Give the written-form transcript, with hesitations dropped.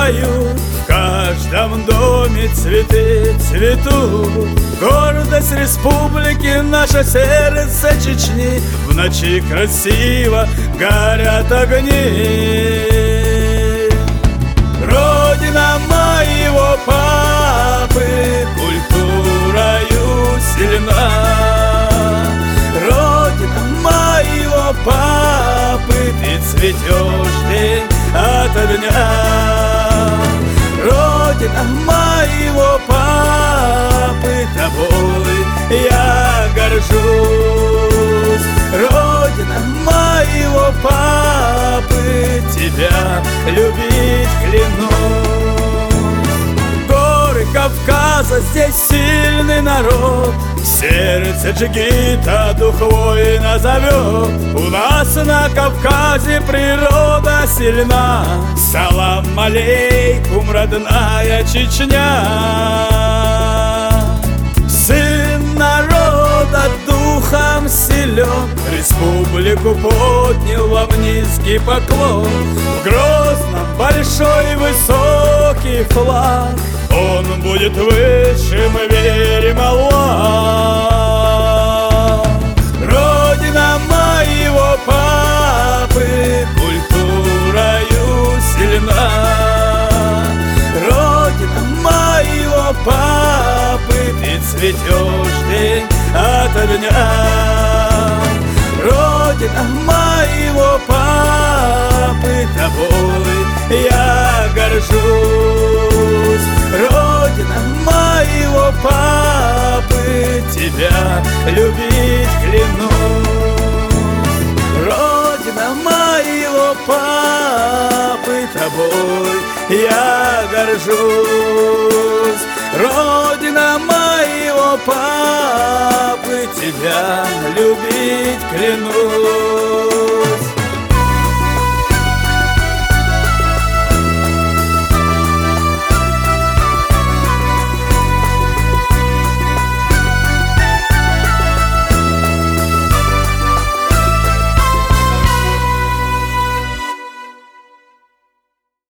поют, в каждом доме цветы цветут. Гордость республики, наше сердце Чечни, в ночи красиво горят огни. Родина моего папы культурою сильна. Родина моего папы, ты цветешь день ото дня. Родина моего папы, тобой я горжусь. Родина моего папы, тебя любить клянусь. Горы Кавказа, здесь сильный народ, сердце джигита дух воина зовет. У нас на Кавказе природа сильна. Салам алейкум, родная Чечня. Сын народа духом силен, республику поднял во низкий поклон. В Грозном большой высокий флаг, он будет высшим, верим, Аллах. Родина моего папы культурою сильна. Родина моего папы, ты цветешь день ото дня. Родина моего папы, тобой я горжусь. Родина моего папы, тебя любить клянусь. Родина моего папы, тобой я горжусь. Родина моего папы, тебя любить клянусь.